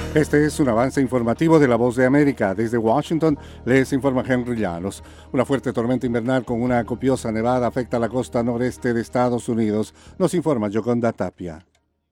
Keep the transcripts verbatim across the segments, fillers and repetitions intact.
Este es un avance informativo de La Voz de América. Desde Washington les informa Henry Llanos. Una fuerte tormenta invernal con una copiosa nevada afecta la costa noreste de Estados Unidos. Nos informa Yoconda Tapia.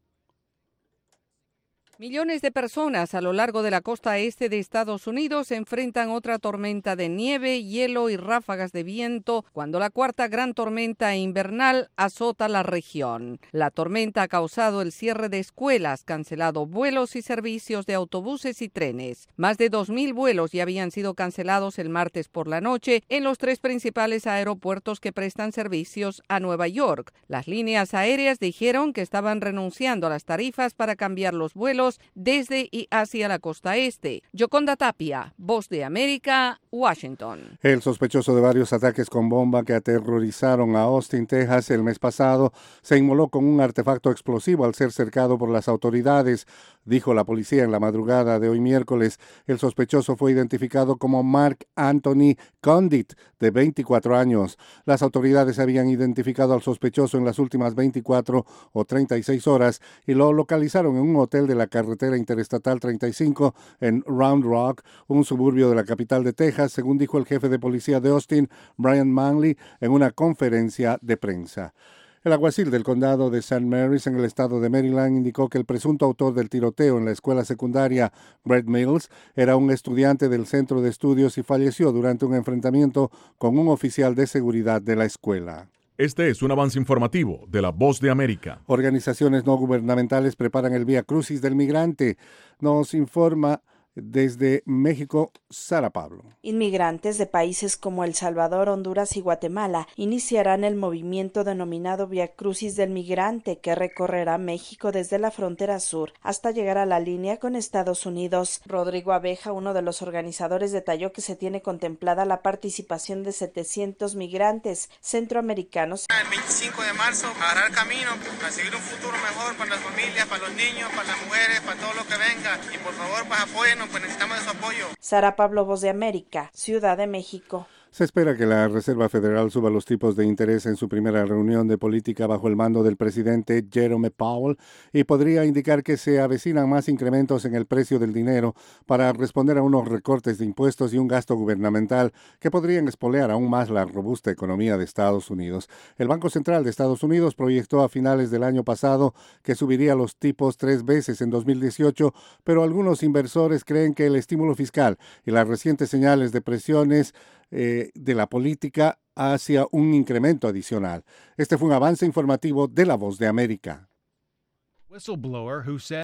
Millones de personas a lo largo de la costa este de Estados Unidos enfrentan otra tormenta de nieve, hielo y ráfagas de viento cuando la cuarta gran tormenta invernal azota la región. La tormenta ha causado el cierre de escuelas, cancelado vuelos y servicios de autobuses y trenes. Más de dos mil vuelos ya habían sido cancelados el martes por la noche en los tres principales aeropuertos que prestan servicios a Nueva York. Las líneas aéreas dijeron que estaban renunciando a las tarifas para cambiar los vuelos desde y hacia la costa este. Yoconda Tapia, Voz de América, Washington. El sospechoso de varios ataques con bomba que aterrorizaron a Austin, Texas, el mes pasado, se inmoló con un artefacto explosivo al ser cercado por las autoridades, dijo la policía en la madrugada de hoy miércoles. El sospechoso fue identificado como Mark Anthony Condit, de veinticuatro años. Las autoridades habían identificado al sospechoso en las últimas veinticuatro o treinta y seis horas y lo localizaron en un hotel de la carretera interestatal treinta y cinco en Round Rock, un suburbio de la capital de Texas, según dijo el jefe de policía de Austin, Brian Manley, en una conferencia de prensa. El alguacil del condado de Saint Mary's en el estado de Maryland indicó que el presunto autor del tiroteo en la escuela secundaria Brett Mills era un estudiante del centro de estudios y falleció durante un enfrentamiento con un oficial de seguridad de la escuela. Este es un avance informativo de La Voz de América. Organizaciones no gubernamentales preparan el Vía Crucis del Migrante. Nos informa desde México, Sara Pablo. Inmigrantes de países como El Salvador, Honduras y Guatemala iniciarán el movimiento denominado Vía Crucis del Migrante, que recorrerá México desde la frontera sur hasta llegar a la línea con Estados Unidos. Rodrigo Abeja, uno de los organizadores, detalló que se tiene contemplada la participación de setecientos migrantes centroamericanos. El veinticinco de marzo, agarrar camino, a seguir un futuro mejor para las familias, para los niños, para las mujeres, para todo lo que venga. Y por favor, pues apóyennos, pues necesitamos de su apoyo. Sara Pablo, Voz de América, Ciudad de México. Se espera que la Reserva Federal suba los tipos de interés en su primera reunión de política bajo el mando del presidente Jerome Powell y podría indicar que se avecinan más incrementos en el precio del dinero para responder a unos recortes de impuestos y un gasto gubernamental que podrían espolear aún más la robusta economía de Estados Unidos. El Banco Central de Estados Unidos proyectó a finales del año pasado que subiría los tipos tres veces en dos mil dieciocho, pero algunos inversores creen que el estímulo fiscal y las recientes señales de presiones Eh, de la política hacia un incremento adicional. Este fue un avance informativo de La Voz de América.